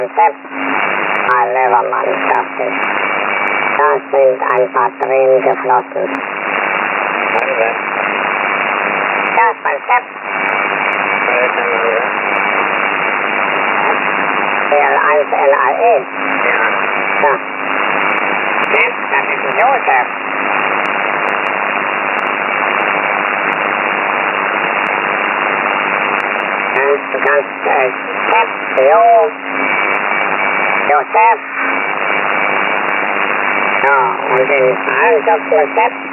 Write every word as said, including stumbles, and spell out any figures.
Konzept bei Levermannschaft. Da sind ein paar Tränen geflossen. Das Konzept. L eins L A E. Ja. Das ist ein Josef. Du kannst äh, Sepp, Jo, Josef. Ja, und in allen Doppel Sepp